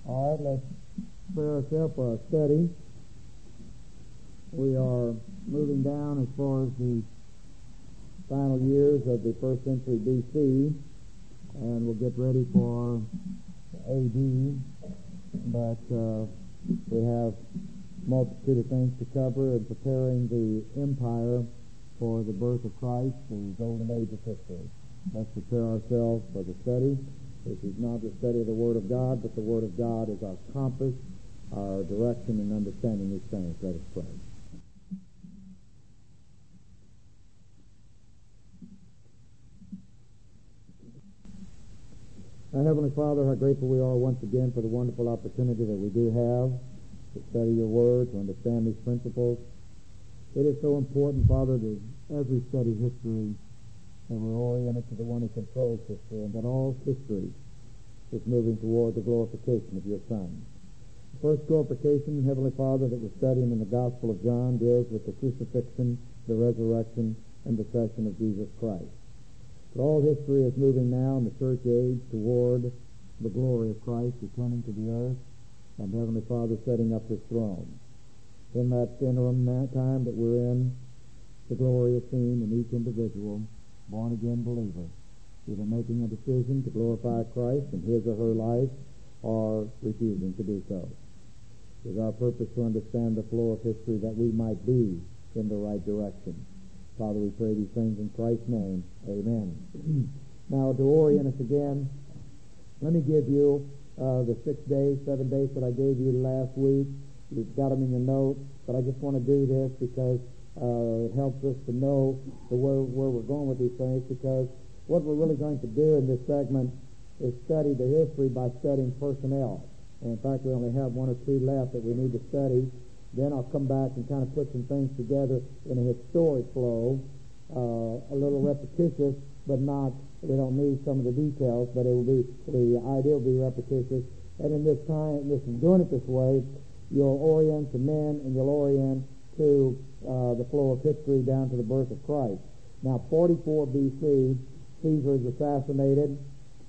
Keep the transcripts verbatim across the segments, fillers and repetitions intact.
All right, let's prepare ourselves for our study. We are moving down as far as the final years of the first century B C, and we'll get ready for A D, but uh, we have a multitude of things to cover in preparing the empire for the birth of Christ, the golden age of history. Let's prepare ourselves for the study. This is not the study of the Word of God, but the Word of God is our compass, our direction in understanding these things. Let us pray. Our Heavenly Father, how grateful we are once again for the wonderful opportunity that we do have to study your Word, to understand these principles. It is so important, Father, that as we study history, that we're oriented to the one who controls history, and that all history is moving toward the glorification of your Son. The first glorification, Heavenly Father, that we're studying in the Gospel of John deals with the crucifixion, the resurrection, and the session of Jesus Christ. But all history is moving now in the church age toward the glory of Christ returning to the earth, and Heavenly Father setting up his throne. In that interim that time that we're in, the glory is seen in each individual born-again believer, either making a decision to glorify Christ in his or her life, or refusing to do so. It is our purpose to understand the flow of history that we might be in the right direction. Father, we pray these things in Christ's name. Amen. Now, to orient us again, let me give you uh, the six days, seven days that I gave you last week. You've got them in your notes, but I just want to do this because Uh, it helps us to know the where, where we're going with these things, because what we're really going to do in this segment is study the history by studying personnel. And in fact, we only have one or two left that we need to study. Then I'll come back and kind of put some things together in a historic flow, uh, a little repetitious, but not, we don't need some of the details, but it will be, the idea will be repetitious. And in this time, this is doing it this way, you'll orient to men and you'll orient to uh, the flow of history down to the birth of Christ. Now, forty-four B C, Caesar is assassinated.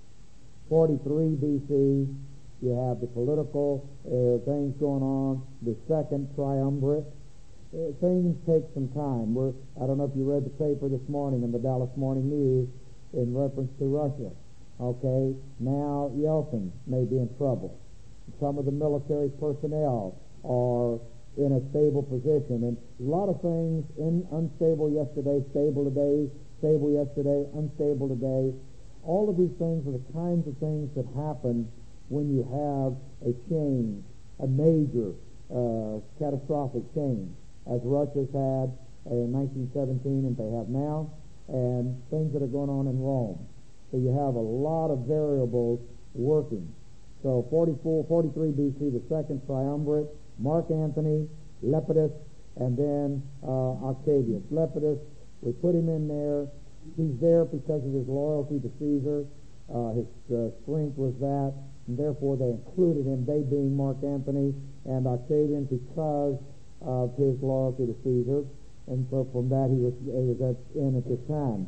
forty-three B C, you have the political uh, things going on, the second triumvirate. Uh, things take some time. We're, I don't know if you read the paper this morning in the Dallas Morning News in reference to Russia. Okay, now Yeltsin may be in trouble. Some of the military personnel are in a stable position, and a lot of things in unstable yesterday, stable today, stable yesterday, unstable today. All of these things are the kinds of things that happen when you have a change, a major uh, catastrophic change, as Russia's had in nineteen seventeen and they have now, and things that are going on in Rome. So you have a lot of variables working. So forty-four, forty-three B C, the second triumvirate, Mark Antony, Lepidus, and then uh, Octavius. Lepidus, we put him in there. He's there because of his loyalty to Caesar. Uh, his uh, strength was that, and therefore they included him, they being Mark Antony, and Octavian because of his loyalty to Caesar. And so from that he was, he was at, in at this time.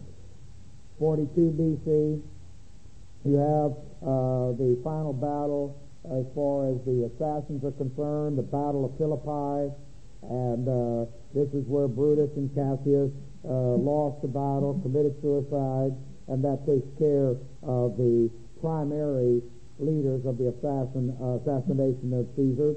forty-two B C, you have uh, the final battle as far as the assassins are concerned, the Battle of Philippi, and uh, this is where Brutus and Cassius uh, lost the battle, committed suicide, and that takes care of the primary leaders of the assassin, uh, assassination of Caesar.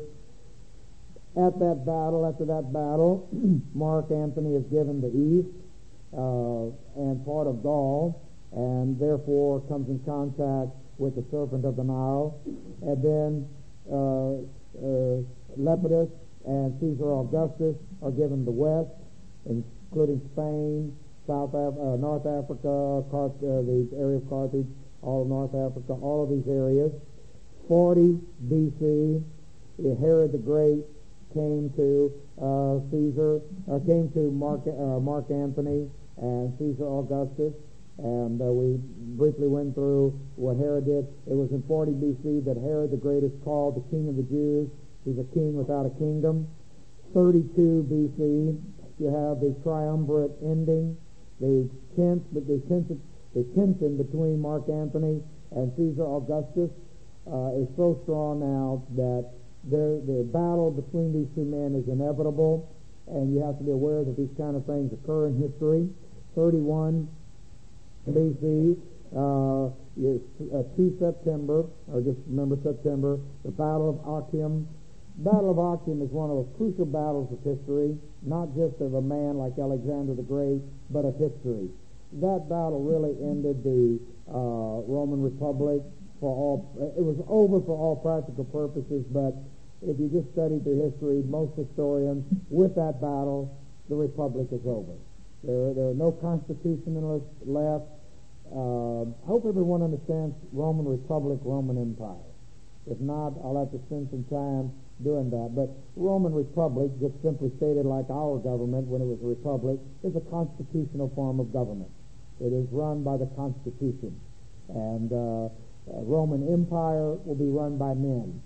At that battle, after that battle, Mark Antony is given the east uh, and part of Gaul, and therefore comes in contact with the serpent of the Nile. And then uh, uh, Lepidus and Caesar Augustus are given the west, including Spain, South Af- uh, North Africa, Car- uh, the area of Carthage, all of North Africa, all of these areas. forty B C, Herod the Great came to uh, Caesar, uh, came to Mark, uh, Mark Antony and Caesar Augustus, and uh, we briefly went through what Herod did. It was in forty B C that Herod the Great is called the King of the Jews. He's a king without a kingdom. thirty-two B C, you have the triumvirate ending, the tenth, but the tension, the tension between Mark Antony and Caesar Augustus. uh, is so strong now that the, the battle between these two men is inevitable, and you have to be aware that these kind of things occur in history. thirty-one B C, uh, is, uh, two September, or just remember September, the Battle of Actium. Battle of Actium is one of the crucial battles of history, not just of a man like Alexander the Great, but of history. That battle really ended the uh, Roman Republic for all. It was over for all practical purposes, but if you just study the history, most historians, with that battle, the Republic is over. There, there are no constitutionalists left. Uh, I hope everyone understands Roman Republic, Roman Empire. If not, I'll have to spend some time doing that. But Roman Republic, just simply stated like our government when it was a republic, is a constitutional form of government. It is run by the Constitution. And uh, uh, Roman Empire will be run by men.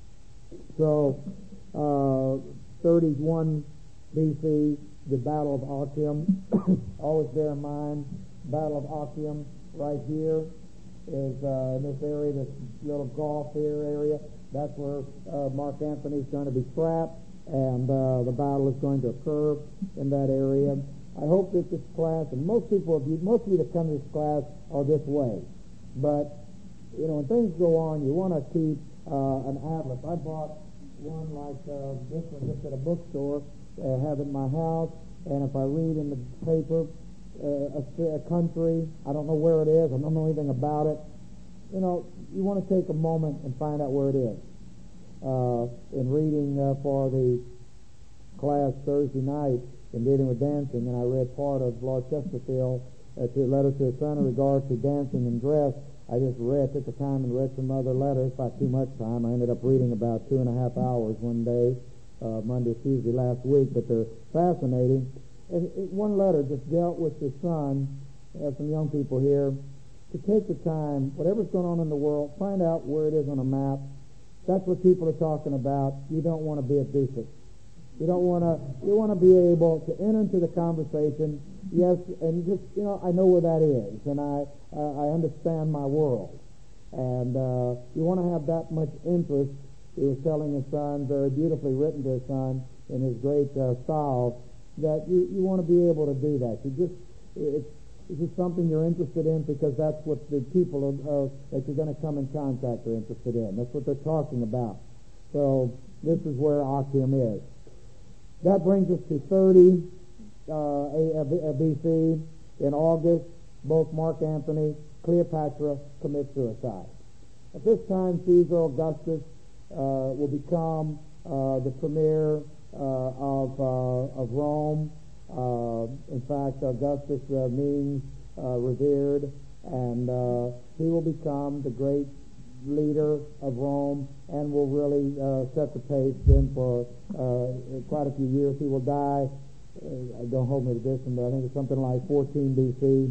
So, uh, thirty-one B C, the Battle of Actium. Always bear in mind, Battle of Actium right here is uh, in this area, this little Gulf here area. That's where uh, Mark Antony is going to be trapped, and uh, the battle is going to occur in that area. I hope that this class, and most people, of you, most of you that come to this class are this way. But, you know, when things go on, you want to keep uh, an atlas. I bought one like uh, this one just at a bookstore, uh, have it in my house, and if I read in the paper uh, a, a country, I don't know where it is, I don't know anything about it, you know, you want to take a moment and find out where it is. Uh, in reading uh, for the class Thursday night in dealing with dancing, and I read part of Lord Chesterfield uh, to letter to his son in regard to dancing and dress. I just read, took the time and read some other letters, not too much time. I ended up reading about two and a half hours one day, uh, Monday, Tuesday last week, but they're fascinating. And it, one letter just dealt with his son. We have some young people here. To take the time, whatever's going on in the world, find out where it is on a map. That's what people are talking about. You don't want to be a doofus. You don't want to, you want to be able to enter into the conversation, yes, and just, you know, I know where that is, and I, uh, I understand my world. And uh, you want to have that much interest. He was telling his son, very beautifully written to his son in his great uh, style, that you, you want to be able to do that. You just, it's, This is something you're interested in because that's what the people are, uh, that you're going to come in contact are interested in. That's what they're talking about. So this is where Actium is. That brings us to thirty uh, B C. In August, both Mark Antony, Cleopatra commit suicide. At this time, Caesar Augustus uh, will become uh, the premier uh, of, uh, of Rome. Uh, in fact, Augustus uh, means uh, revered, and uh, he will become the great leader of Rome and will really uh, set the pace then for uh, quite a few years. He will die, uh, don't hold me to this, but I think it's something like fourteen B C.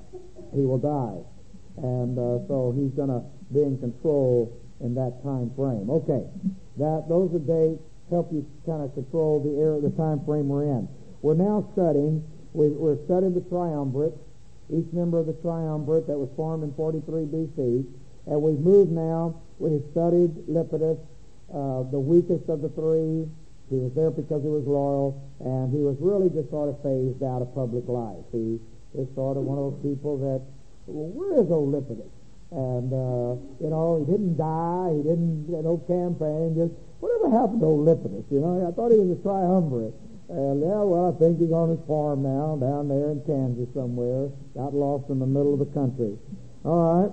He will die. And uh, so he's going to be in control in that time frame. Okay, that those are dates help you kind of control the era, the time frame we're in. We're now studying, we, we're studying the triumvirate, each member of the triumvirate that was formed in forty-three B C, and we've moved now, we studied Lepidus, uh, the weakest of the three. He was there because he was loyal, and he was really just sort of phased out of public life. He is sort of one of those people that, well, where is old Lepidus? And, uh, you know, he didn't die, he didn't, you know, campaign, just, whatever happened to old Lepidus, you know? I thought he was a triumvirate. And, yeah, well, I think he's on his farm now, down there in Kansas somewhere, got lost in the middle of the country. All right.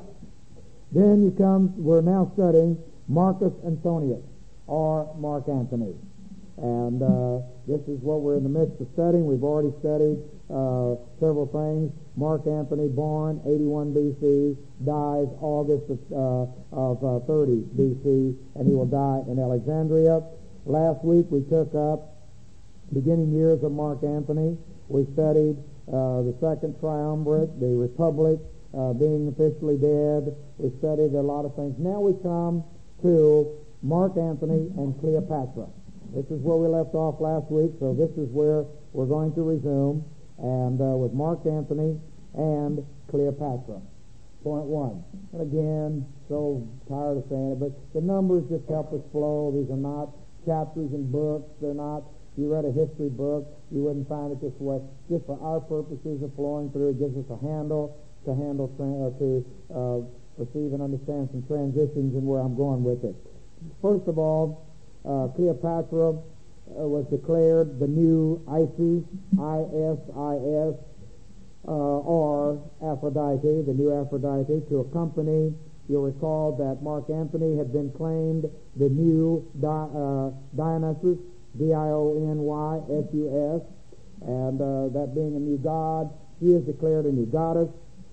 Then you come, we're now studying Marcus Antonius, or Mark Antony. And uh, this is what we're in the midst of studying. We've already studied uh, several things. Mark Antony, born eighty-one B C, dies August of, uh, of uh, thirty B C, and he will die in Alexandria. Last week we took up beginning years of Mark Antony. We studied uh, the second triumvirate, the Republic uh, being officially dead. We studied a lot of things. Now we come to Mark Antony and Cleopatra. This is where we left off last week, so this is where we're going to resume, and uh, with Mark Antony and Cleopatra. Point one. And again, so tired of saying it, but the numbers just help us flow. These are not chapters in books. They're not, if you read a history book, you wouldn't find it this way. Just for our purposes of flowing through, it gives us a handle to handle, uh, to uh, perceive and understand some transitions and where I'm going with it. First of all, uh, Cleopatra uh, was declared the new Isis, I S I S, uh, or Aphrodite, the new Aphrodite, to accompany. You'll recall that Mark Antony had been claimed the new Di- uh, Dionysus, D I O N Y S U S, and uh, that being a new god, he is declared a new goddess.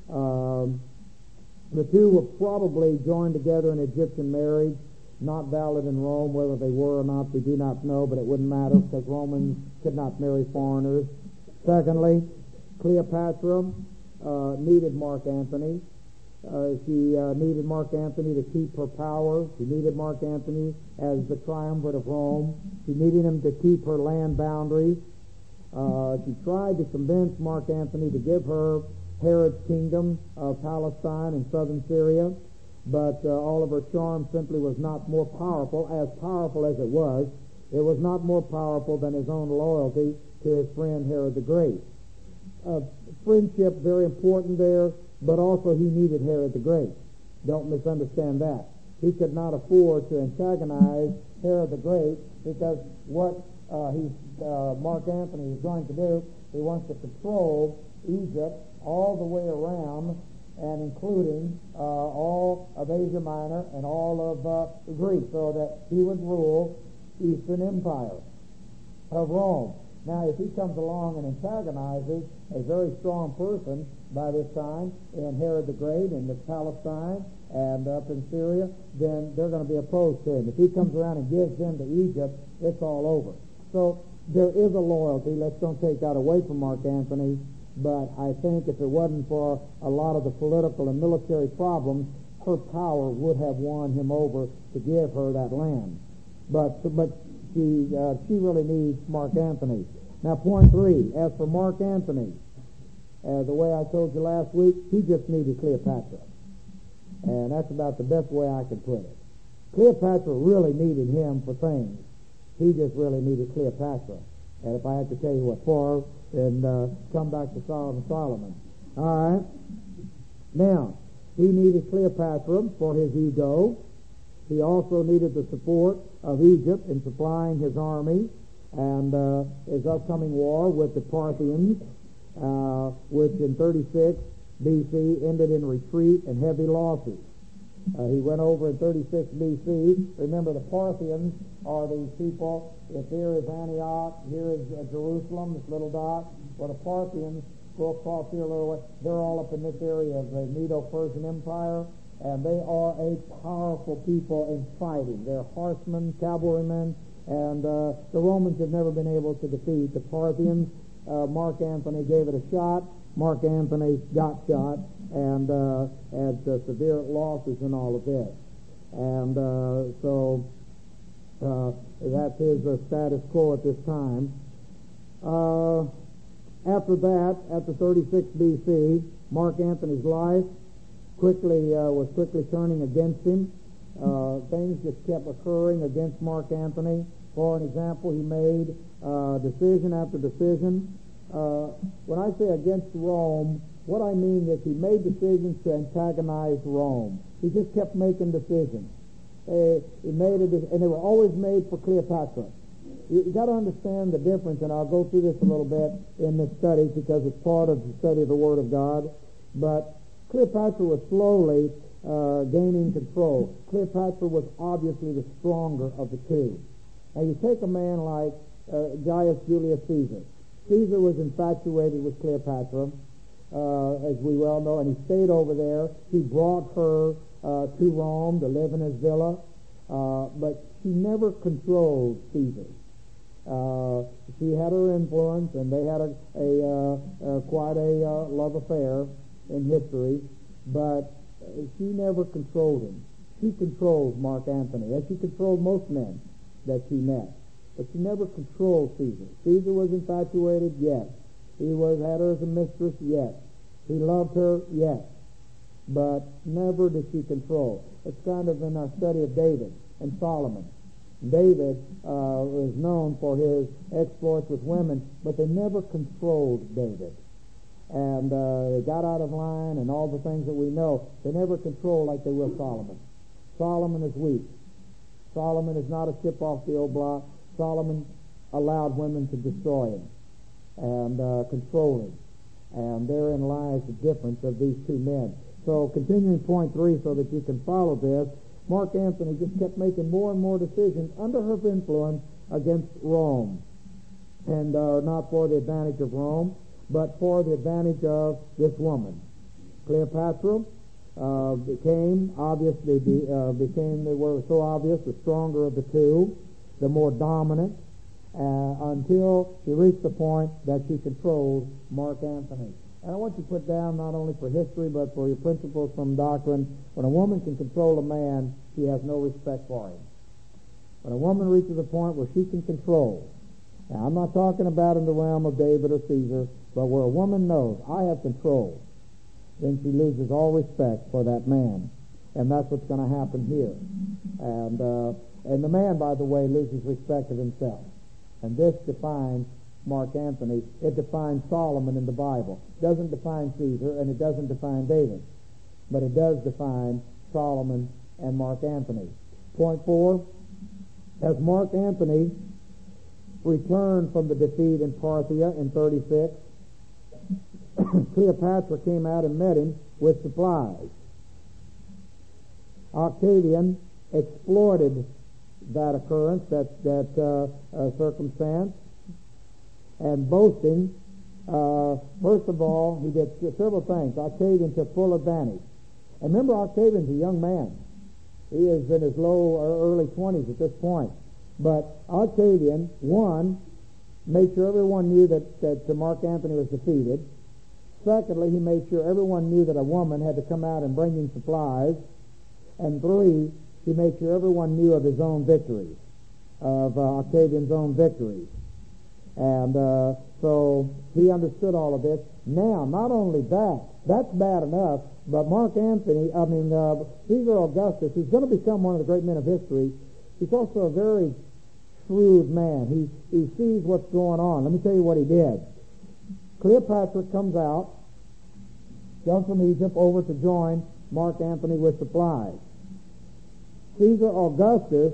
Um, the two were probably joined together in Egyptian marriage, not valid in Rome. Whether they were or not, we do not know, but it wouldn't matter because Romans could not marry foreigners. Secondly, Cleopatra uh, needed Mark Antony. Uh, she uh, needed Mark Antony to keep her power. She needed Mark Antony as the triumvirate of Rome. She needed him to keep her land boundaries. Uh, she tried to convince Mark Antony to give her Herod's kingdom of Palestine and southern Syria, but uh, all of her charm simply was not more powerful. As powerful as it was, it was not more powerful than his own loyalty to his friend Herod the Great. Uh, friendship, very important there, but also he needed Herod the Great. Don't misunderstand that. He could not afford to antagonize Herod the Great because what uh, he, uh, Mark Antony is going to do, he wants to control Egypt all the way around, and including uh, all of Asia Minor and all of uh, Greece, so that he would rule Eastern Empire of Rome. Now, if he comes along and antagonizes a very strong person by this time in Herod the Great and in Palestine and up in Syria, then they're going to be opposed to him. If he comes around and gives them to Egypt, it's all over. So there is a loyalty. Let's don't take that away from Mark Antony. But I think if it wasn't for a lot of the political and military problems, her power would have won him over to give her that land. But but she uh, she really needs Mark Antony. Now, point three, as for Mark Antony, uh, the way I told you last week, he just needed Cleopatra. And that's about the best way I can put it. Cleopatra really needed him for things. He just really needed Cleopatra. And if I had to tell you what for, then uh, come back to Solomon Solomon. All right. Now, he needed Cleopatra for his ego. He also needed the support of Egypt in supplying his army and uh, his upcoming war with the Parthians, uh, which in thirty-six B C ended in retreat and heavy losses. Uh, he went over in thirty-six B C. Remember, the Parthians are these people. If here is Antioch, here is uh, Jerusalem, this little dot. Well, the Parthians go across here a little way. They're all up in this area of the Medo-Persian Empire, and they are a powerful people in fighting. They're horsemen, cavalrymen, and uh, the Romans have never been able to defeat the Parthians. Uh, Mark Antony gave it a shot. Mark Antony got shot and uh, had uh, severe losses in all of this. And uh, so uh, that's his uh, status quo at this time. Uh, after that, after thirty-six B C, Mark Antony's life quickly uh, was quickly turning against him. Uh, things just kept occurring against Mark Antony. For an example, he made uh, decision after decision. Uh, when I say against Rome, what I mean is he made decisions to antagonize Rome. He just kept making decisions. Uh, he made it, and they were always made for Cleopatra. You, you got to understand the difference, and I'll go through this a little bit in this study because it's part of the study of the Word of God. But Cleopatra was slowly uh, gaining control. Cleopatra was obviously the stronger of the two. Now, you take a man like uh, Gaius Julius Caesar. Caesar was infatuated with Cleopatra, uh, as we well know, and he stayed over there. He brought her uh, to Rome to live in his villa, uh, but she never controlled Caesar. Uh, she had her influence, and they had a, a uh, uh, quite a uh, love affair in history, but she never controlled him. She controlled Mark Antony, as she controlled most men that she met. But she never controlled Caesar. Caesar was infatuated, yes. He was had her as a mistress, yes. He loved her, yes. but never did she control. It's kind of in our study of David and Solomon. David uh, was known for his exploits with women, but they never controlled David. And uh, they got out of line and all the things that we know. They never controlled like they will Solomon. Solomon is weak. Solomon is not a chip off the old block. Solomon allowed women to destroy him and uh, control him. And therein lies the difference of these two men. So continuing point three so that you can follow this, Mark Antony just kept making more and more decisions under her influence against Rome. And uh, not for the advantage of Rome, but for the advantage of this woman. Cleopatra uh, became, obviously, be, uh, became, they were so obvious, the stronger of the two, the more dominant, uh, until she reached the point that she controlled Mark Antony. And I want you to put down, not only for history, but for your principles from doctrine, when a woman can control a man, she has no respect for him. When a woman reaches a point where she can control, now I'm not talking about in the realm of David or Caesar, but where a woman knows, I have control, then she loses all respect for that man. And that's what's going to happen here. And, uh, and the man, by the way, loses respect of himself. And this defines Mark Antony. It defines Solomon in the Bible. It doesn't define Caesar, and it doesn't define David. But it does define Solomon and Mark Antony. Point four, as Mark Antony returned from the defeat in Parthia in thirty-six, Cleopatra came out and met him with supplies. Octavian exploited that occurrence, that, that uh, uh, circumstance, and boasting, uh, first of all, he did several things. Octavian took full advantage. And remember, Octavian's a young man. He is in his low or early twenties at this point. But Octavian, one, made sure everyone knew that, that Mark Antony was defeated. Secondly, he made sure everyone knew that a woman had to come out and bring him supplies. And three, he made sure everyone knew of his own victories, of uh, Octavian's own victories. And uh, so he understood all of this. Now, not only that, that's bad enough, but Mark Antony, I mean, uh, Caesar Augustus, who's going to become one of the great men of history, he's also a very shrewd man. He, he sees what's going on. Let me tell you what he did. Cleopatra comes out, comes from Egypt over to join Mark Antony with supplies. Caesar Augustus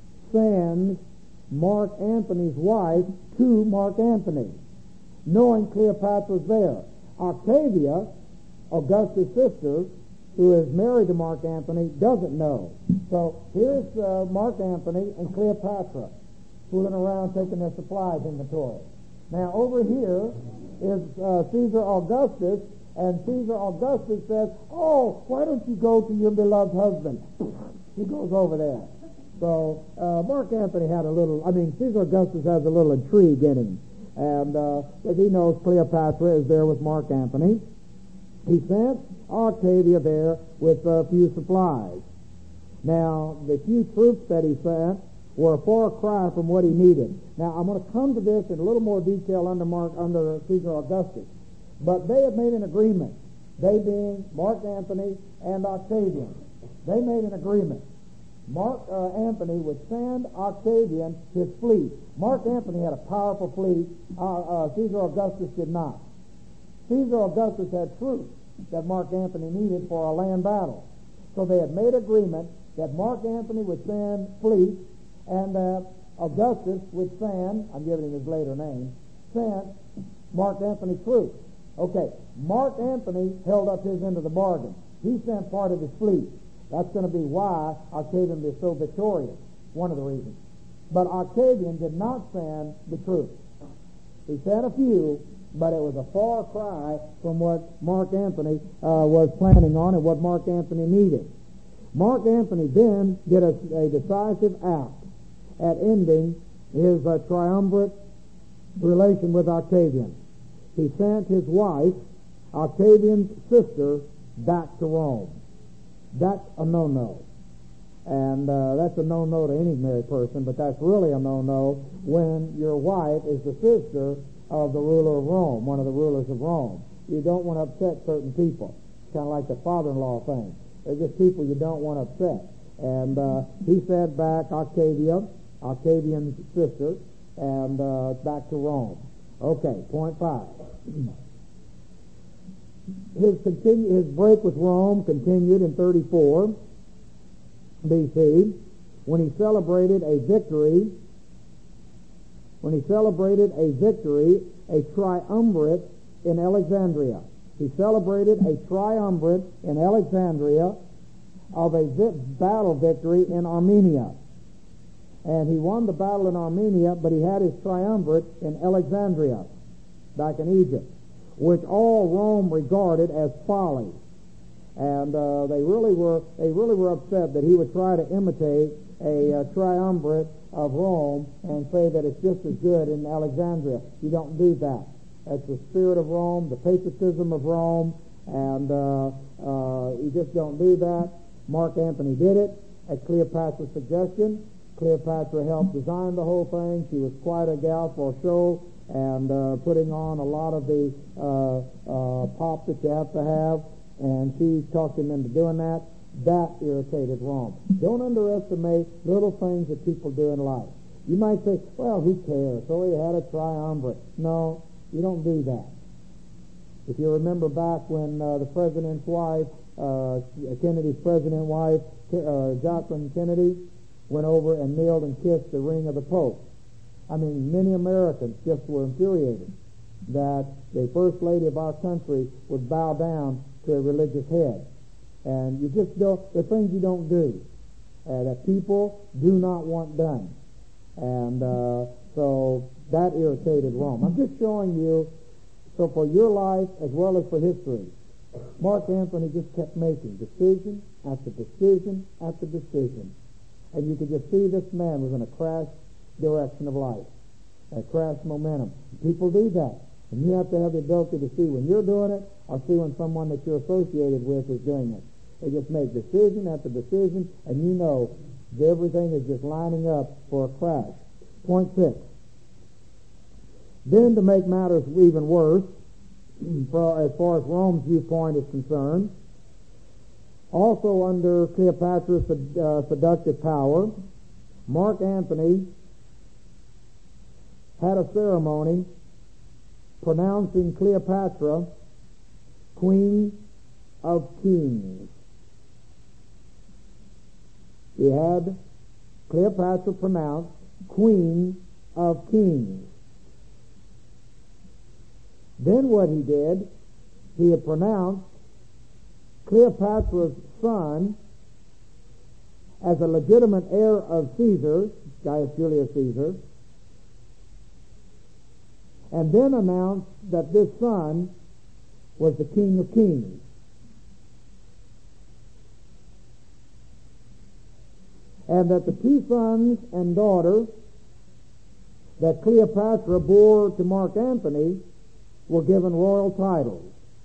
sends Mark Antony's wife to Mark Antony, knowing Cleopatra's there. Octavia, Augustus' sister, who is married to Mark Antony, doesn't know. So here's uh, Mark Antony and Cleopatra fooling around taking their supplies inventory. Now over here is uh, Caesar Augustus, and Caesar Augustus says, oh, why don't you go to your beloved husband? He goes over there. So uh, Mark Antony had a little, I mean, Caesar Augustus has a little intrigue in him. And uh, as he knows Cleopatra is there with Mark Antony, he sent Octavia there with a few supplies. Now, the few troops that he sent were a far cry from what he needed. Now, I'm going to come to this in a little more detail under Mark, under Caesar Augustus. But they had made an agreement, they being Mark Antony and Octavian. They made an agreement. Mark uh, Antony would send Octavian his fleet. Mark Antony had a powerful fleet. Uh, uh, Caesar Augustus did not. Caesar Augustus had troops that Mark Antony needed for a land battle. So they had made agreement that Mark Antony would send fleet and that Augustus would send, I'm giving him his later name, sent Mark Antony troops. Okay, Mark Antony held up his end of the bargain. He sent part of his fleet. That's going to be why Octavian is so victorious, one of the reasons. But Octavian did not send the troops. He sent a few, but it was a far cry from what Mark Antony uh, was planning on and what Mark Antony needed. Mark Antony then did a, a decisive act at ending his uh, triumvirate relation with Octavian. He sent his wife, Octavian's sister, back to Rome. That's a no-no. And uh, that's a no-no to any married person, but that's really a no-no when your wife is the sister of the ruler of Rome, one of the rulers of Rome. You don't want to upset certain people. kind of like the father-in-law thing. They're just people you don't want to upset. And uh, he sent back Octavia, Octavian's sister, and uh, back to Rome. Okay, point five. His, continue, his break with Rome continued in thirty-four B C when he celebrated a victory, when he celebrated a victory, a triumvirate in Alexandria. He celebrated a triumvirate in Alexandria of a vi- battle victory in Armenia. And he won the battle in Armenia, but he had his triumvirate in Alexandria, back in Egypt, which all Rome regarded as folly. And uh, they really were they really were upset that he would try to imitate a uh, triumvirate of Rome and say that it's just as good in Alexandria. You don't do that. That's the spirit of Rome, the patriotism of Rome, and uh, uh, you just don't do that. Mark Antony did it at Cleopatra's suggestion. Cleopatra helped design the whole thing. She was quite a gal for show and uh, putting on a lot of the uh, uh, pop that you have to have, and she talked him into doing that. That irritated Rome. Don't underestimate little things that people do in life. You might say, well, who cares? So he had a triumvirate. No, you don't do that. If you remember back when uh, the president's wife, uh, Kennedy's president wife, uh, Jacqueline Kennedy, went over and kneeled and kissed the ring of the Pope. I mean, many Americans just were infuriated that the First Lady of our country would bow down to a religious head. And you just don't, the things you don't do, uh, that people do not want done. And uh, so that irritated Rome. I'm just showing you, so for your life as well as for history, Mark Antony just kept making decision after decision after decision. And you could just see this man was in a crash direction of life, a crash momentum. People do that. And you have to have the ability to see when you're doing it or see when someone that you're associated with is doing it. They just make decision after decision, and you know everything is just lining up for a crash. Point six. Then to make matters even worse, for, as far as Rome's viewpoint is concerned, also under Cleopatra's uh, seductive power, Mark Antony had a ceremony pronouncing Cleopatra Queen of Kings. He had Cleopatra pronounced Queen of Kings. Then what he did, he had pronounced Cleopatra's son as a legitimate heir of Caesar, Gaius Julius Caesar, and then announced that this son was the King of Kings. And that the two sons and daughter that Cleopatra bore to Mark Antony were given royal titles.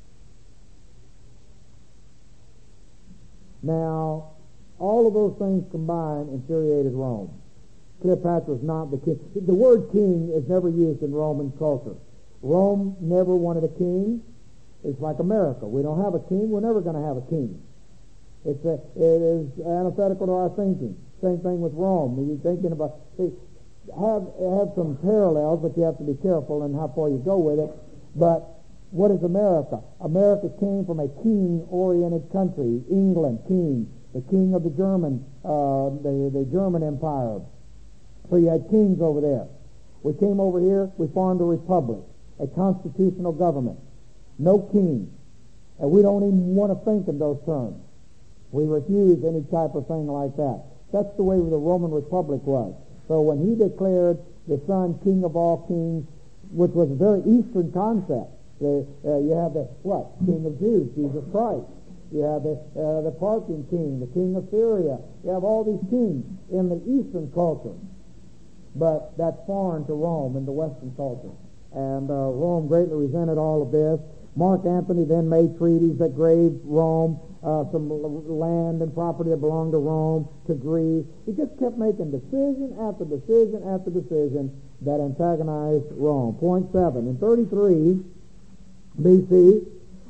Now, all of those things combined infuriated Rome. Cleopatra is not the king. The word king is never used in Roman culture. Rome never wanted a king. It's like America. We don't have a king. We're never going to have a king. It's a, it is antithetical to our thinking. Same thing with Rome. You're thinking about, see, have, have some parallels, but you have to be careful in how far you go with it. But what is America? America came from a king-oriented country. England, king. The king of the German, uh, the, the German Empire. So you had kings over there. We came over here, we formed a republic, a constitutional government. No king. And we don't even want to think in those terms. We refuse any type of thing like that. That's the way the Roman Republic was. So when he declared the Son King of all kings, which was a very Eastern concept, the, uh, you have the, what? King of Jews, Jesus Christ. You have the, uh, the Parthian king, the king of Syria. You have all these kings in the Eastern culture. But that's foreign to Rome in the Western culture. And uh, Rome greatly resented all of this. Mark Antony then made treaties that gave Rome uh, some land and property that belonged to Rome, to Greece. He just kept making decision after decision after decision that antagonized Rome. Point seven. In thirty-three B C,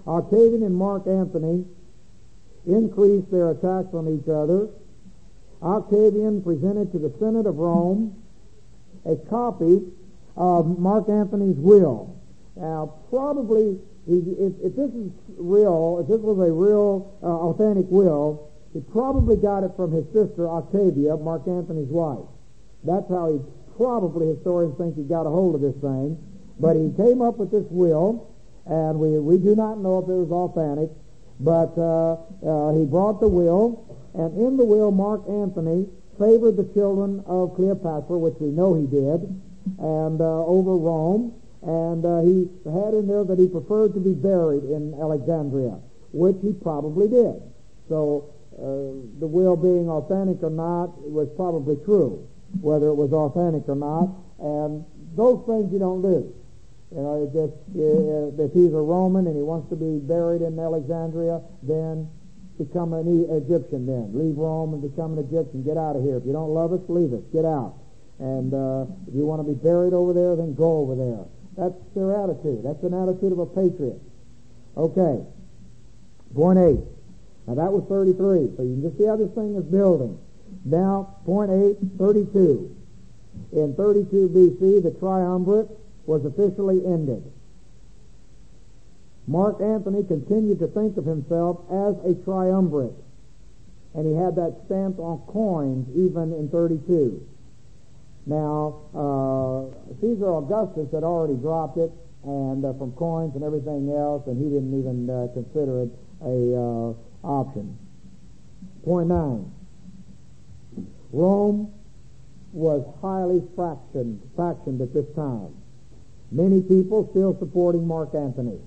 Octavian and Mark Antony increased their attacks on each other. Octavian presented to the Senate of Rome a copy of Mark Antony's will. Now, probably, if, if this is real, if this was a real, uh, authentic will, he probably got it from his sister Octavia, Mark Antony's wife. That's how he probably, historians think, he got a hold of this thing. But he came up with this will, and we we do not know if it was authentic, but uh, uh, he brought the will, and in the will, Mark Antony favored the children of Cleopatra, which we know he did, and uh, over Rome, and uh, he had in there that he preferred to be buried in Alexandria, which he probably did. So uh, the will being authentic or not, it was probably true, whether it was authentic or not, and those things you don't lose. You know, it just, if he's a Roman and he wants to be buried in Alexandria, then become an Egyptian then. Leave Rome and become an Egyptian. Get out of here. If you don't love us, leave us. Get out. And uh, if you want to be buried over there, then go over there. That's their attitude. That's an attitude of a patriot. Okay. Point eight. Now that was thirty-three. So you can just see how this thing is building. Now, point eight, thirty-two. In thirty-two B C, the triumvirate was officially ended. Mark Antony continued to think of himself as a triumvirate, and he had that stamped on coins even in thirty-two. Now, uh, Caesar Augustus had already dropped it, and uh, from coins and everything else, and he didn't even uh, consider it a uh, option. Point nine. Rome was highly fractioned, fractioned at this time. Many people still supporting Mark Antony.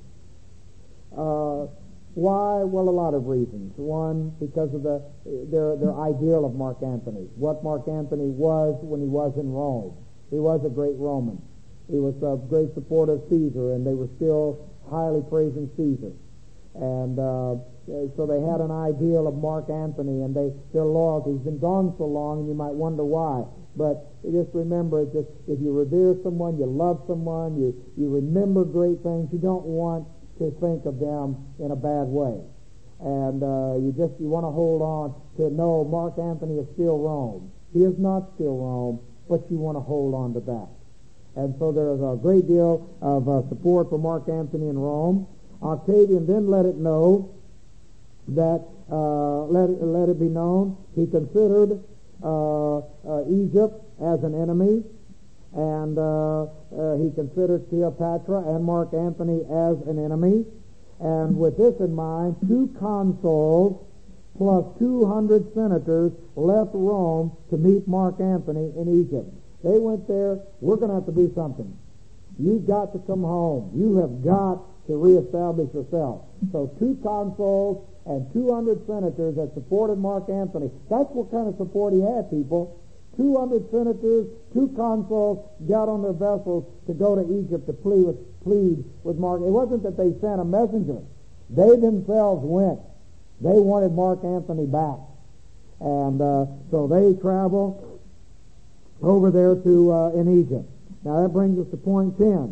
Uh, why? Well, a lot of reasons. One, because of the their their ideal of Mark Antony. What Mark Antony was when he was in Rome. He was a great Roman. He was a great supporter of Caesar, and they were still highly praising Caesar. And uh, so they had an ideal of Mark Antony, and they their loyalty. He's been gone so long, and you might wonder why. But just remember, that if you revere someone, you love someone, you, you remember great things, you don't want to think of them in a bad way. And uh, you just you want to hold on to, no, Mark Antony is still Rome. He is not still Rome, but you want to hold on to that. And so there's a great deal of uh, support for Mark Antony in Rome. Octavian then let it know that, uh, let, it, let it be known, he considered Uh, uh, Egypt as an enemy, and uh, uh, he considered Cleopatra and Mark Antony as an enemy. And with this in mind, two consuls plus two hundred senators left Rome to meet Mark Antony in Egypt. They went there. We're going to have to do something. You've got to come home. You have got to reestablish yourself. So two consuls and two hundred senators that supported Mark Antony. That's what kind of support he had, people. two hundred senators, two consuls got on their vessels to go to Egypt to plead with, plead with Mark. It wasn't that they sent a messenger. They themselves went. They wanted Mark Antony back. And uh, so they travel over there to uh, in Egypt. Now that brings us to point ten.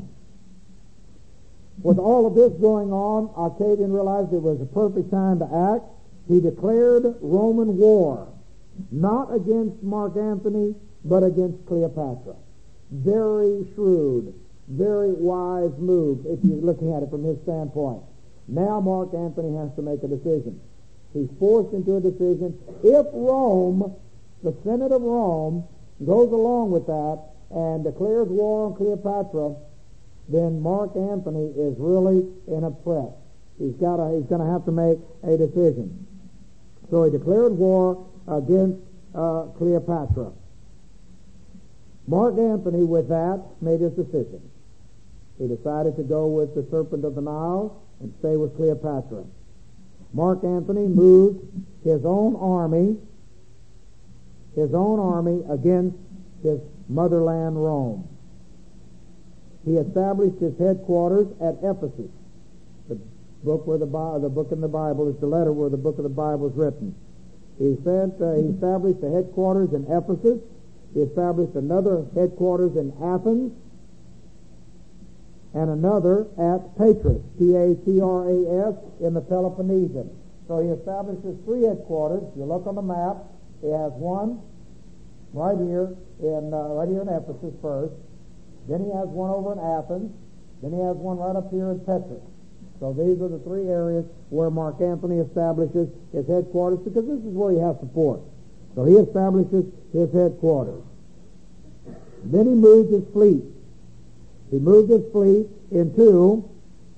With all of this going on, Octavian realized it was a perfect time to act. He declared Roman war, not against Mark Antony, but against Cleopatra. Very shrewd, very wise move, if you're looking at it from his standpoint. Now Mark Antony has to make a decision. He's forced into a decision. If Rome, the Senate of Rome, goes along with that and declares war on Cleopatra, then Mark Antony is really in a press. He's got to, he's going to have to make a decision. So he declared war against uh, Cleopatra. Mark Antony, with that, made his decision. He decided to go with the Serpent of the Nile and stay with Cleopatra. Mark Antony moved his own army, his own army against his motherland Rome. He established his headquarters at Ephesus. The book where the, the book in the Bible is the letter where the book of the Bible is written. He sent. Uh, he established the headquarters in Ephesus. He established another headquarters in Athens. and another at Patras, P A T R A S, in the Peloponnesian. So he establishes three headquarters. You look on the map, he has one right here in uh, right here in Ephesus first. Then he has one over in Athens. Then he has one right up here in Petra. So these are the three areas where Mark Antony establishes his headquarters, because this is where he has support. So he establishes his headquarters. Then he moves his fleet. He moved his fleet into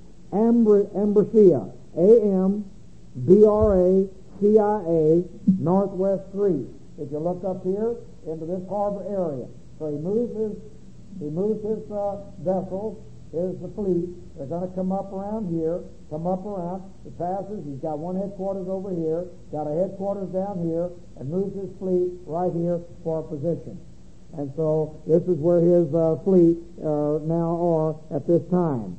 Ambr- Ambracia, A M B R A C I A, Northwest Greece. If you look up here into this harbor area. So he moves his, he moves his uh, vessels. Here's the fleet. They're going to come up around here, come up around. He passes. He's got one headquarters over here, got a headquarters down here, and moves his fleet right here for a position. And so this is where his uh, fleet uh, now are at this time.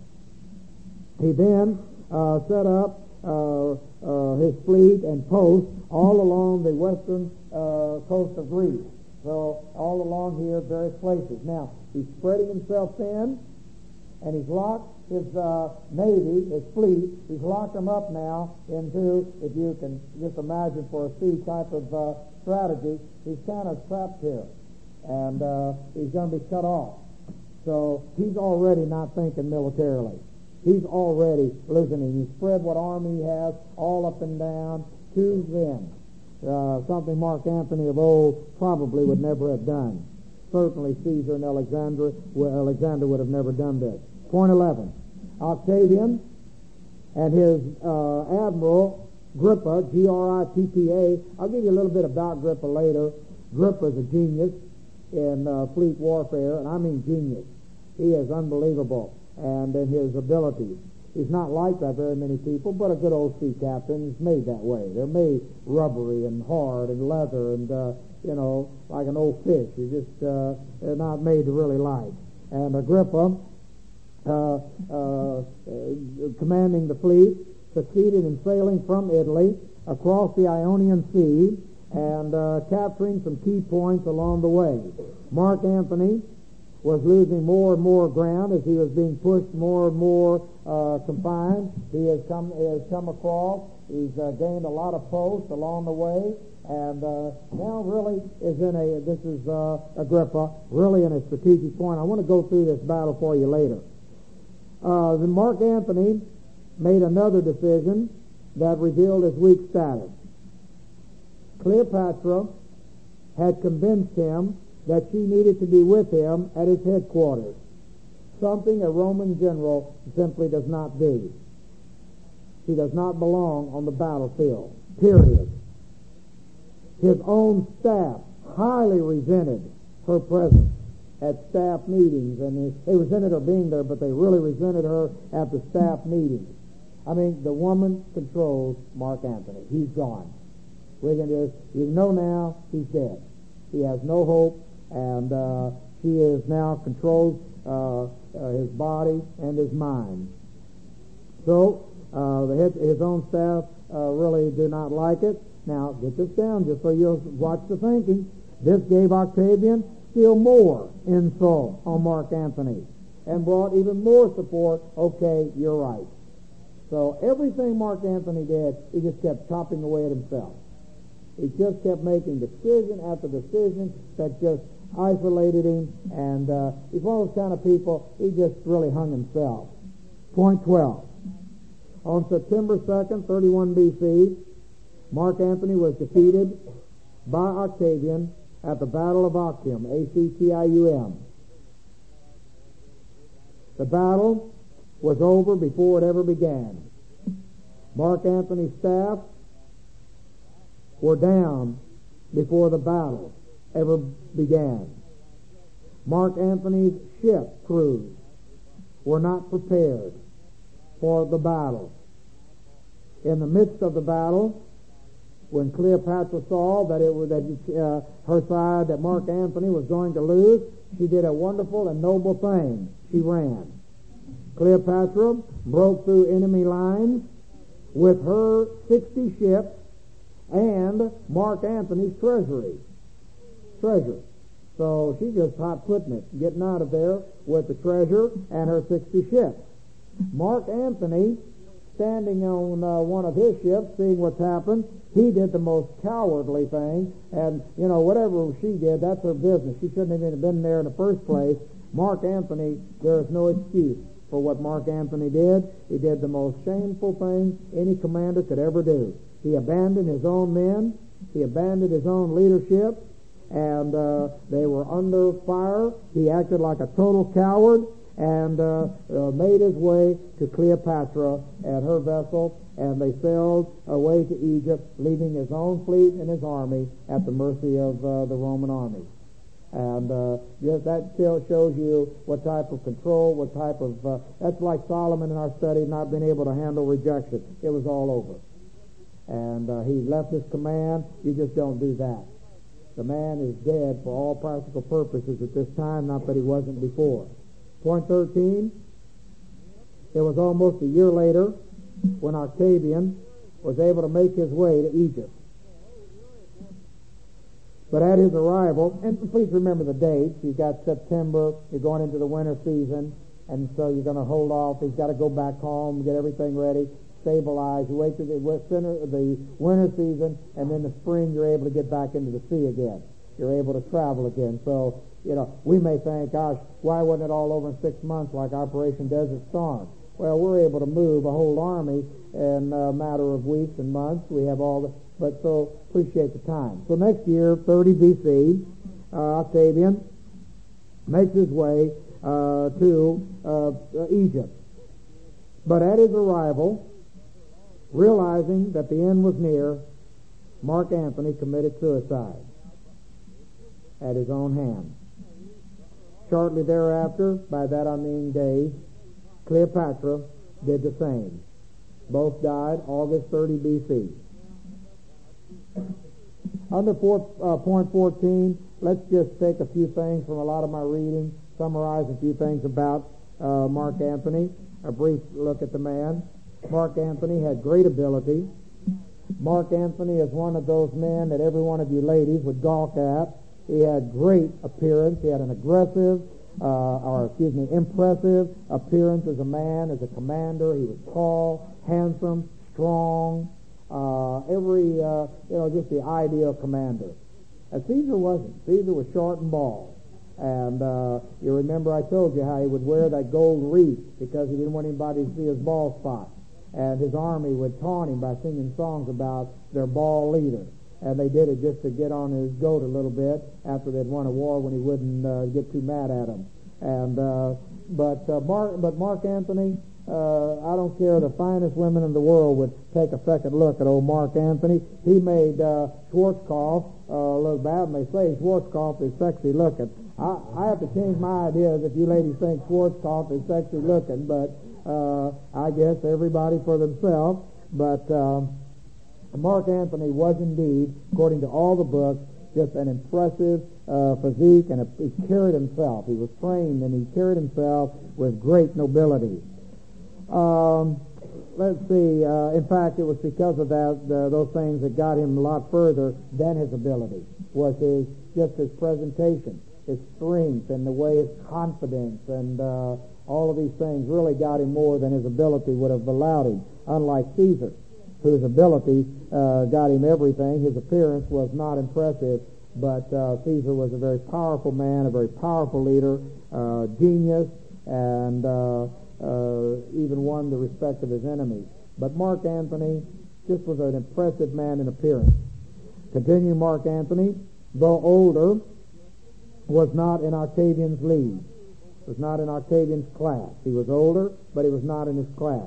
He then uh, set up uh, uh, his fleet and posts all along the western uh, coast of Greece. So all along here, various places. Now, he's spreading himself thin, and he's locked his uh, navy, his fleet, he's locked them up now into, if you can just imagine for a sea type of uh, strategy, he's kind of trapped here. And uh, he's going to be cut off. So he's already not thinking militarily. He's already losing it. He spread what army he has all up and down to them. Uh, something Mark Antony of old probably would never have done. Certainly Caesar and Alexander, well, Alexander would have never done this. Point eleven. Octavian and his uh, admiral, Agrippa, G R I P P A. I'll give you a little bit about Agrippa later. Agrippa is a genius in uh, fleet warfare, and I mean genius. He is unbelievable, and in his abilities. He's not liked by very many people, but a good old sea captain is made that way. They're made rubbery and hard and leather and, uh, you know, like an old fish. You just, uh, they're not made to really like. And Agrippa, uh, uh, commanding the fleet, succeeded in sailing from Italy across the Ionian Sea and uh, capturing some key points along the way. Mark Antony was losing more and more ground as he was being pushed more and more uh, confined. He has come, he has come across. He's uh, gained a lot of posts along the way, and uh, now really is in a, this is uh, Agrippa, really in a strategic point. I want to go through this battle for you later. Uh, then Mark Antony made another decision that revealed his weak status. Cleopatra had convinced him that she needed to be with him at his headquarters, something a Roman general simply does not do. She does not belong on the battlefield, period. His own staff highly resented her presence at staff meetings, and they resented her being there, but they really resented her at the staff meetings. I mean, the woman controls Mark Antony. He's gone. We can just, you know now, he's dead. He has no hope, and uh, he is now controls uh, uh, his body and his mind. So, uh, the head, his own staff uh, really do not like it. Now, get this down just so you'll watch the thinking. This gave Octavian still more insult on Mark Antony and brought even more support. Okay, you're right. So everything Mark Antony did, he just kept chopping away at himself. He just kept making decision after decision that just isolated him, and uh, he's one of those kind of people, he just really hung himself. Point twelve. On September second, thirty-one B C, Mark Antony was defeated by Octavian at the Battle of Actium, A C T I U M. The battle was over before it ever began. Mark Antony's staff were down before the battle ever began. Mark Antony's ship crews were not prepared for the battle. In the midst of the battle, when Cleopatra saw that it was that uh, her side, that Mark Antony was going to lose, she did a wonderful and noble thing. She ran. Cleopatra broke through enemy lines with her sixty ships and Mark Antony's treasury, treasure. So she's just hot-footing it, getting out of there with the treasure and her sixty ships. Mark Antony, standing on uh, one of his ships, seeing what's happened, he did the most cowardly thing, and, you know, whatever she did, that's her business. She shouldn't have even been there in the first place. Mark Antony, there is no excuse for what Mark Antony did. He did the most shameful thing any commander could ever do. He abandoned his own men. He abandoned his own leadership, and uh, they were under fire. He acted like a total coward, and uh, uh, made his way to Cleopatra and her vessel, and they sailed away to Egypt, leaving his own fleet and his army at the mercy of uh, the Roman army. And uh, yes, that still shows you what type of control, what type of... Uh, that's like Solomon in our study not being able to handle rejection. It was all over. And uh, he left his command. You just don't do that. The man is dead for all practical purposes at this time, not that he wasn't before. Point thirteen, it was almost a year later when Octavian was able to make his way to Egypt. But at his arrival, and please remember the dates, you've got September, you're going into the winter season, and so you're going to hold off. He's got to go back home, get everything ready, stabilize. You wait till the winter, the winter season, and then the spring you're able to get back into the sea again. You're able to travel again. So, you know, we may think, gosh, why wasn't it all over in six months like Operation Desert Storm? Well, we're able to move a whole army in a matter of weeks and months. We have all the, but so appreciate the time. So next year, thirty B C, uh, Octavian makes his way uh, to uh, Egypt. But at his arrival, realizing that the end was near, Mark Antony committed suicide at his own hand. Shortly thereafter, by that I mean days, Cleopatra did the same. Both died August thirty B C. Under four, uh, point fourteen, let's just take a few things from a lot of my reading, summarize a few things about uh, Mark Antony. A brief look at the man. Mark Antony had great ability. Mark Antony is one of those men that every one of you ladies would gawk at. He had great appearance. He had an aggressive, uh, or excuse me, impressive appearance as a man, as a commander. He was tall, handsome, strong, uh, every, uh, you know, just the ideal commander. And Caesar wasn't. Caesar was short and bald. And uh, you remember I told you how he would wear that gold wreath because he didn't want anybody to see his bald spot. And his army would taunt him by singing songs about their bald leader. And they did it just to get on his goat a little bit after they'd won a war when he wouldn't uh, get too mad at them. And uh, but uh, Mark, but Mark Antony, uh, I don't care. The finest women in the world would take a second look at old Mark Antony. He made uh, Schwarzkopf uh, look bad, and they say Schwarzkopf is sexy looking. I, I have to change my ideas if you ladies think Schwarzkopf is sexy looking, but uh, I guess everybody for themselves. But um, Mark Antony was indeed, according to all the books, just an impressive uh, physique, and a, he carried himself. He was trained, and he carried himself with great nobility. Um, let's see. Uh, in fact, it was because of that, uh, those things that got him a lot further than his ability, was his just his presentation, his strength, and the way his confidence, and uh, all of these things really got him more than his ability would have allowed him, unlike Caesar, whose ability uh, got him everything. His appearance was not impressive, but uh, Caesar was a very powerful man, a very powerful leader, uh, genius, and uh, uh, even won the respect of his enemies. But Mark Antony just was an impressive man in appearance. Continue, Mark Antony, though older, was not in Octavian's league, was not in Octavian's class. He was older, but he was not in his class.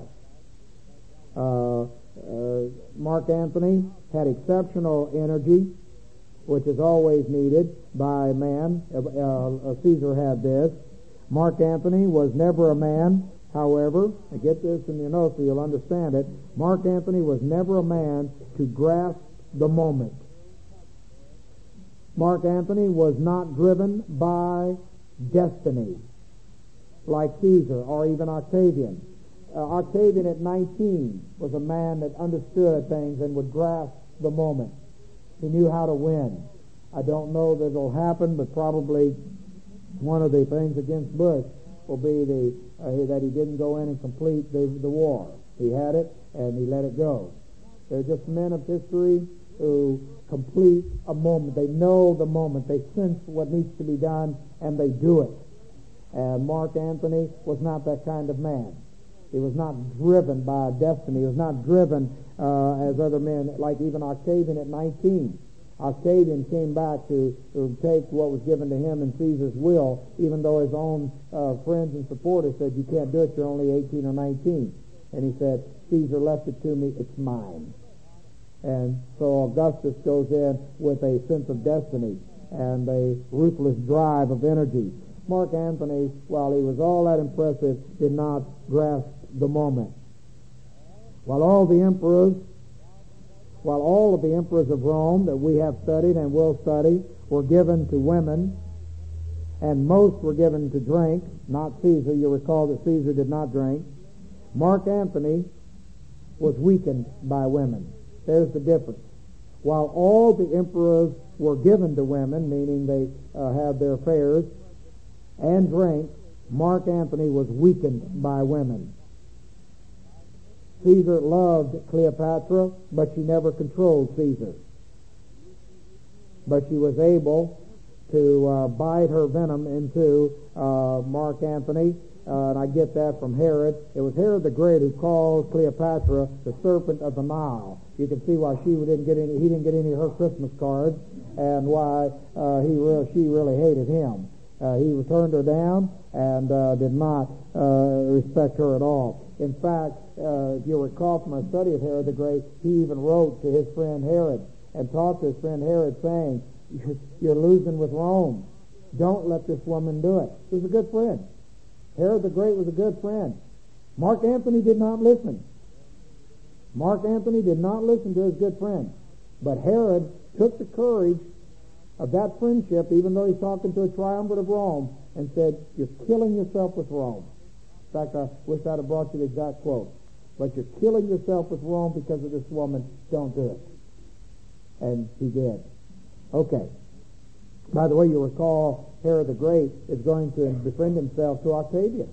Uh, Uh, Mark Antony had exceptional energy, which is always needed by a man. Uh, uh, Caesar had this. Mark Antony was never a man, however, I get this in your notes so you'll understand it, Mark Antony was never a man to grasp the moment. Mark Antony was not driven by destiny like Caesar or even Octavian. Uh, Octavian at nineteen was a man that understood things and would grasp the moment. He knew how to win. I don't know that it'll happen, but probably one of the things against Bush will be the uh, that he didn't go in and complete the, the war. He had it, and he let it go. They're just men of history who complete a moment. They know the moment. They sense what needs to be done, and they do it. And Mark Antony was not that kind of man. He was not driven by destiny. He was not driven uh, as other men, like even Octavian at nineteen. Octavian came back to, to take what was given to him in Caesar's will, even though his own uh, friends and supporters said, you can't do it, you're only eighteen or nineteen. And he said, Caesar left it to me, it's mine. And so Augustus goes in with a sense of destiny and a ruthless drive of energy. Mark Antony, while he was all that impressive, did not grasp the moment. While all the emperors, while all of the emperors of Rome that we have studied and will study were given to women, and most were given to drink, not Caesar. You recall that Caesar did not drink. Mark Antony was weakened by women. There's the difference. While all the emperors were given to women, meaning they uh, had their affairs, and drink, Mark Antony was weakened by women. Caesar loved Cleopatra, but she never controlled Caesar. But she was able to uh, bite her venom into uh, Mark Antony, uh, and I get that from Herod. It was Herod the Great who called Cleopatra the serpent of the Nile. You can see why she didn't get any. He didn't get any of her Christmas cards, and why uh, he re- she really hated him. Uh, he turned her down and uh, did not uh, respect her at all. In fact, uh, if you recall from our study of Herod the Great, he even wrote to his friend Herod and talked to his friend Herod saying, you're losing with Rome. Don't let this woman do it. He was a good friend. Herod the Great was a good friend. Mark Antony did not listen. Mark Antony did not listen to his good friend. But Herod took the courage of that friendship, even though he's talking to a triumvirate of Rome, and said, you're killing yourself with Rome. In fact, I wish I'd have brought you the exact quote. But you're killing yourself with Rome because of this woman. Don't do it. And he did. Okay. By the way, you recall Herod the Great is going to befriend himself to Octavian.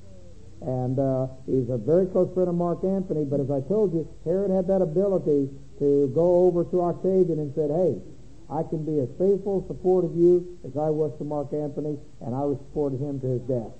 And uh, he's a very close friend of Mark Antony, but as I told you, Herod had that ability to go over to Octavian and said, hey, I can be as faithful, support of you as I was to Mark Antony, and I supported him to his death.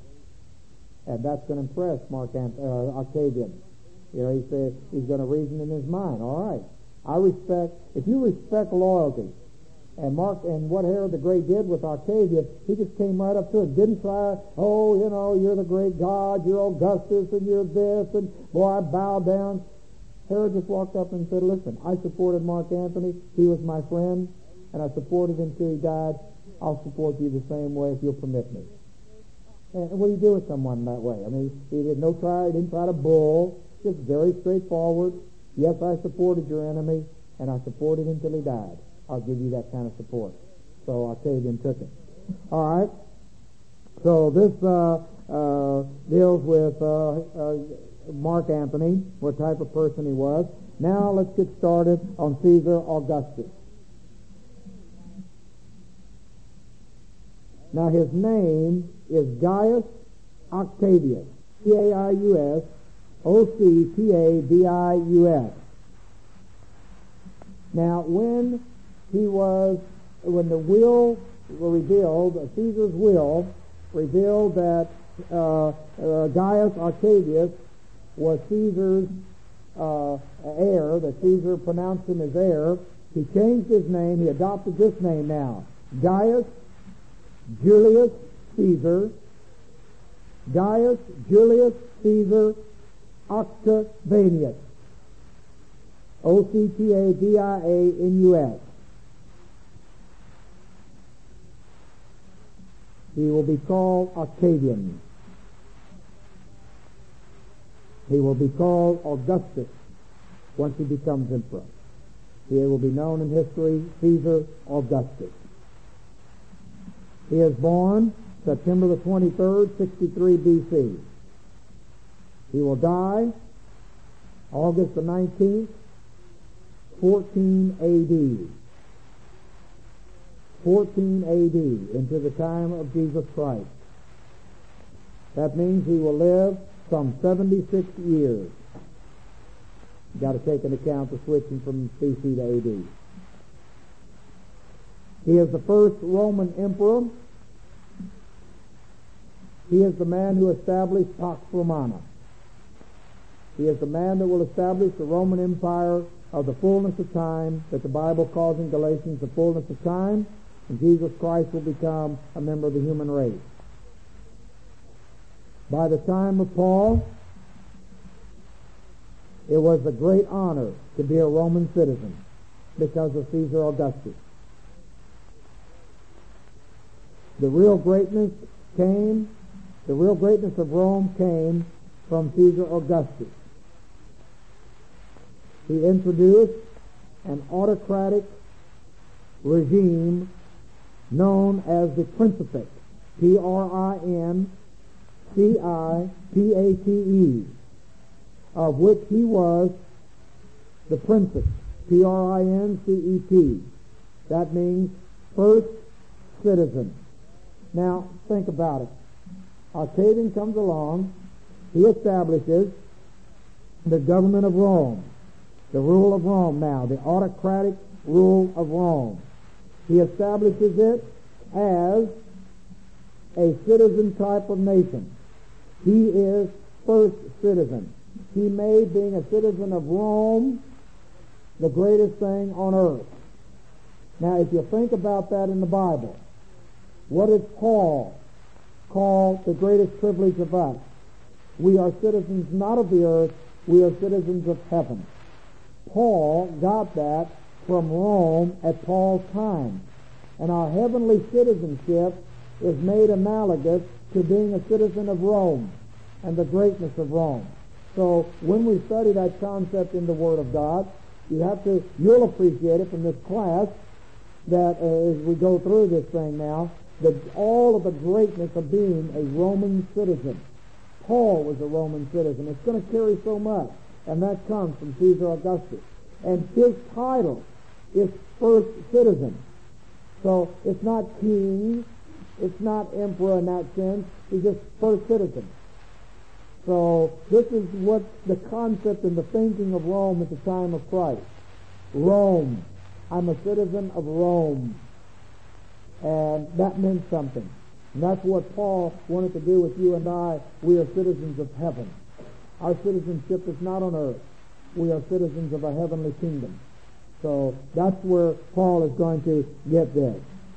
And that's going to impress Mark Ant- uh, Octavian. You know, he said he's going to reason in his mind. All right, I respect. If you respect loyalty, and Mark and what Herod the Great did with Octavian, he just came right up to it. Didn't try. Oh, you know, you're the great God. You're Augustus, and you're this, and boy, I bow down. Herod just walked up and said, "Listen, I supported Mark Antony. He was my friend, and I supported him till he died. I'll support you the same way if you'll permit me." And what do you do with someone that way? I mean, he did no try, he didn't try to bull, just very straightforward. Yes, I supported your enemy, and I supported him till he died. I'll give you that kind of support. So Octavian took it. All right. So this uh, uh, deals with uh, uh, Mark Antony, what type of person he was. Now let's get started on Caesar Augustus. Now his name is Gaius Octavius, C A I U S O C T A V I U S. Now when he was, when the will revealed, Caesar's will revealed that uh, uh, Gaius Octavius was Caesar's uh, heir, that Caesar pronounced him as heir, he changed his name, he adopted this name now, Gaius Julius Caesar, Gaius Julius Caesar Octavianus, O C T A V I A N U S. He will be called Octavian. He will be called Augustus once he becomes emperor. He will be known in history Caesar Augustus. He is born September the twenty-third, sixty-three B C. He will die August the nineteenth, fourteen A D. fourteen A D, into the time of Jesus Christ. That means he will live some seventy-six years. You've got to take into account the switching from B C to A D. He is the first Roman emperor. He is the man who established Pax Romana. He is the man that will establish the Roman Empire of the fullness of time that the Bible calls in Galatians the fullness of time, and Jesus Christ will become a member of the human race. By the time of Paul, it was a great honor to be a Roman citizen because of Caesar Augustus. The real greatness came, the real greatness of Rome came from Caesar Augustus. He introduced an autocratic regime known as the Principate, P R I N C I P A T E, of which he was the Princeps, P R I N C E P. That means first citizen. Now, think about it. Octavian comes along. He establishes the government of Rome, the rule of Rome now, the autocratic rule of Rome. He establishes it as a citizen type of nation. He is first citizen. He made being a citizen of Rome the greatest thing on earth. Now, if you think about that in the Bible, what does Paul call the greatest privilege of us? We are citizens not of the earth, we are citizens of heaven. Paul got that from Rome at Paul's time. And our heavenly citizenship is made analogous to being a citizen of Rome and the greatness of Rome. So when we study that concept in the Word of God, you have to, you'll appreciate it from this class that uh, as we go through this thing now, that all of the greatness of being a Roman citizen. Paul was a Roman citizen. It's going to carry so much, and that comes from Caesar Augustus. And his title is first citizen. So it's not king, it's not emperor in that sense, he's just first citizen. So this is what the concept and the thinking of Rome at the time of Christ. Rome. I'm a citizen of Rome. And that meant something. And that's what Paul wanted to do with you and I. We are citizens of heaven. Our citizenship is not on earth. We are citizens of a heavenly kingdom. So that's where Paul is going to get this.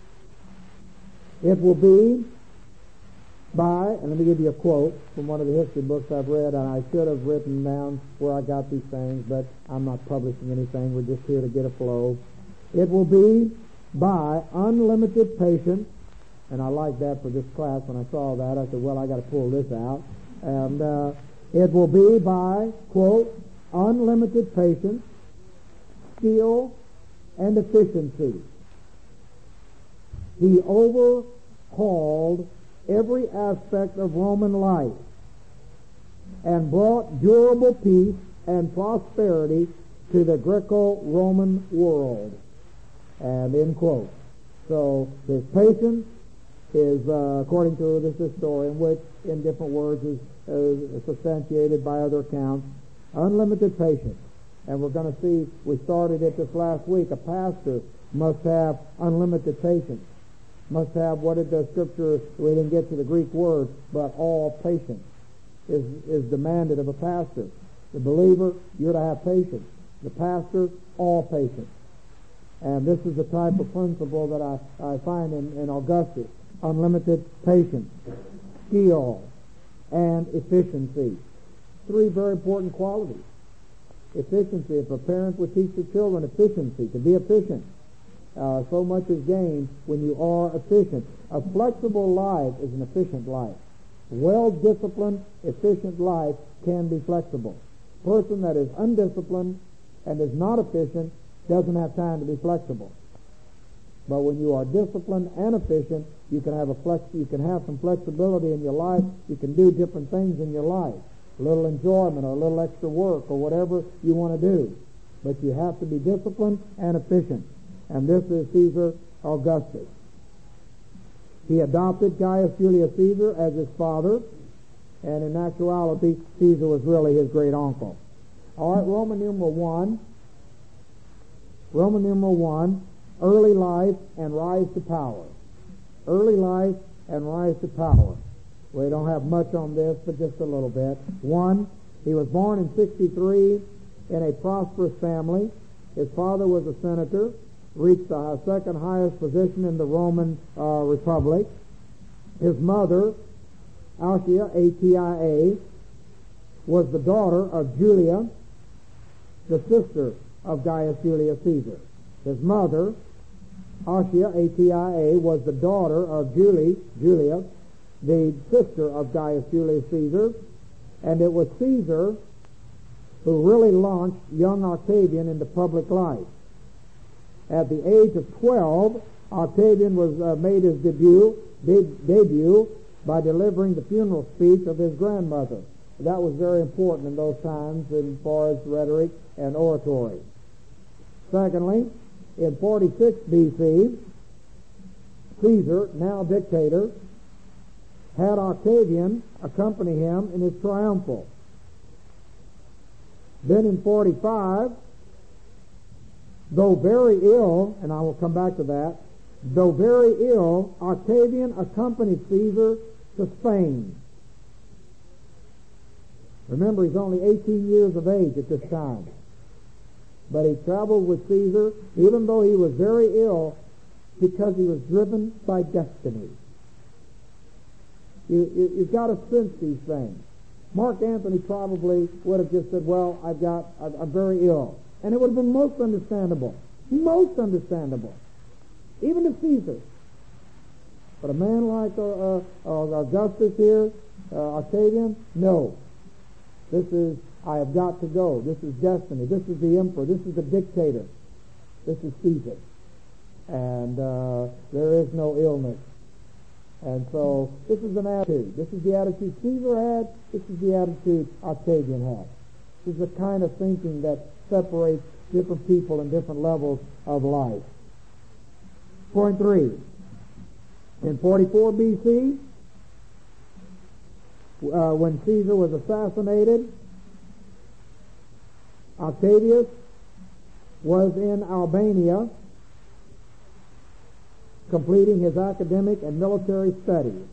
It will be by, and let me give you a quote from one of the history books I've read, and I should have written down where I got these things, but I'm not publishing anything. We're just here to get a flow. It will be by unlimited patience, and I like that for this class. When I saw that, I said, well, I got to pull this out. And uh, it will be by, quote, unlimited patience, skill, and efficiency. He overhauled every aspect of Roman life and brought durable peace and prosperity to the Greco-Roman world. And end quote. So his patience is, uh, according to this historian, which in different words is, uh, is substantiated by other accounts, unlimited patience. And we're going to see, we started it this last week, a pastor must have unlimited patience. Must have, what did the scripture, we didn't get to the Greek word, but all patience is, is demanded of a pastor. The believer, you're to have patience. The pastor, all patience. And this is the type of principle that I, I find in, in Augustus. Unlimited patience, skill, and efficiency. Three very important qualities. Efficiency. If a parent would teach their children efficiency, to be efficient, uh, so much is gained when you are efficient. A flexible life is an efficient life. Well-disciplined, efficient life can be flexible. A person that is undisciplined and is not efficient doesn't have time to be flexible. But when you are disciplined and efficient, you can have a flex. You can have some flexibility in your life. You can do different things in your life, a little enjoyment or a little extra work or whatever you want to do. But you have to be disciplined and efficient. And this is Caesar Augustus. He adopted Gaius Julius Caesar as his father, and in actuality, Caesar was really his great uncle. All right, Roman numeral one. Roman numeral one, early life and rise to power. Early life and rise to power. We don't have much on this, but just a little bit. One, he was born in sixty-three in a prosperous family. His father was a senator, reached the second highest position in the Roman uh, Republic. His mother, Atia, A T I A, was the daughter of Julia, the sister of Gaius Julius Caesar. His mother, Atia, A T I A, was the daughter of Julie, Julia, the sister of Gaius Julius Caesar, and it was Caesar who really launched young Octavian into public life. At the age of twelve, Octavian was uh, made his debut, de- debut by delivering the funeral speech of his grandmother. That was very important in those times as far as rhetoric and oratory. Secondly, in forty-six B C, Caesar, now dictator, had Octavian accompany him in his triumphal. Then in forty-five, though very ill, and I will come back to that, though very ill, Octavian accompanied Caesar to Spain. Remember, he's only eighteen years of age at this time. But he traveled with Caesar, even though he was very ill, because he was driven by destiny. You, you, you've got to sense these things. Mark Antony probably would have just said, well, I've got, I'm, I'm very ill. And it would have been most understandable. Most understandable. Even to Caesar. But a man like uh, uh, Augustus here, uh, Octavian, no. This is, I have got to go. This is destiny. This is the emperor. This is the dictator. This is Caesar. And uh, there is no illness. And so this is an attitude. This is the attitude Caesar had. This is the attitude Octavian had. This is the kind of thinking that separates different people in different levels of life. Point three. In forty-four B C, uh, when Caesar was assassinated, Octavius was in Albania completing his academic and military studies.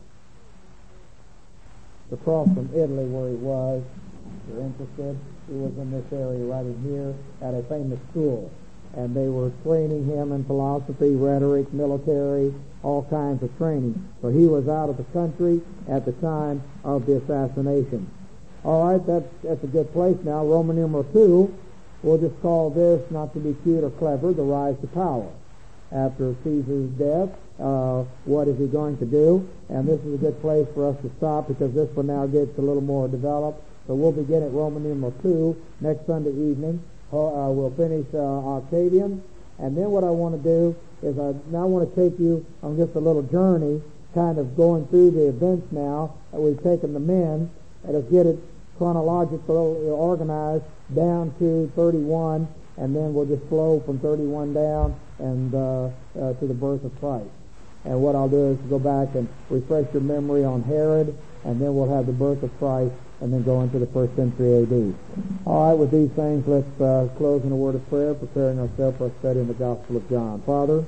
Across from Italy where he was, if you're interested, he was in this area right in here at a famous school. And they were training him in philosophy, rhetoric, military, all kinds of training. So he was out of the country at the time of the assassination. All right, that's, that's a good place now. Roman numeral two, we'll just call this, not to be cute or clever, the rise to power. After Caesar's death, uh, what is he going to do? And this is a good place for us to stop because this one now gets a little more developed. So we'll begin at Roman numeral two next Sunday evening. Uh, we'll finish uh, Octavian. And then what I want to do is I now want to take you on just a little journey, kind of going through the events now that we've taken the men, and let's get it chronologically organized down to thirty-one, and then we'll just flow from thirty-one down and uh, uh, to the birth of Christ. And what I'll do is go back and refresh your memory on Herod, and then we'll have the birth of Christ, and then go into the first century A D. All right, with these things, let's uh, close in a word of prayer, preparing ourselves for a study in the Gospel of John. Father,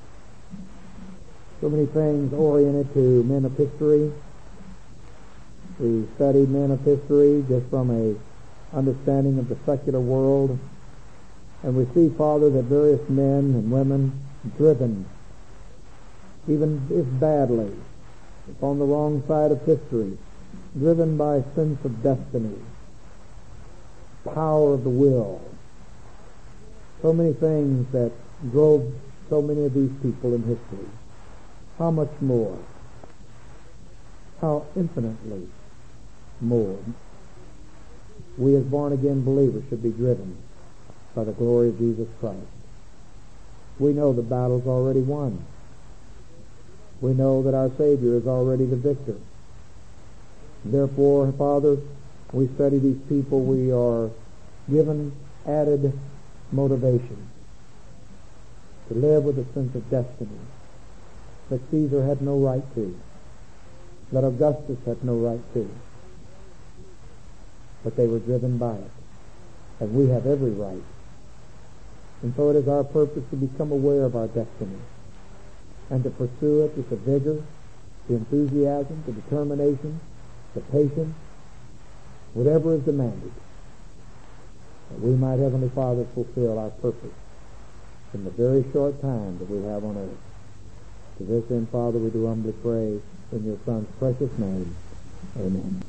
so many things oriented to men of history. We study men of history just from a understanding of the secular world. And we see, Father, that various men and women driven, even if badly, if on the wrong side of history, driven by a sense of destiny, power of the will. So many things that drove so many of these people in history. How much more? How infinitely more we as born-again believers should be driven by the glory of Jesus Christ. We know the battle's already won. We know that our Savior is already the victor. Therefore, Father, we study these people, we are given added motivation to live with a sense of destiny that Caesar had no right to, that Augustus had no right to. But they were driven by it, and we have every right. And so it is our purpose to become aware of our destiny and to pursue it with the vigor, the enthusiasm, the determination, the patience, whatever is demanded, that we might, Heavenly Father, fulfill our purpose in the very short time that we have on earth. To this end, Father, we do humbly pray in your Son's precious name. Amen.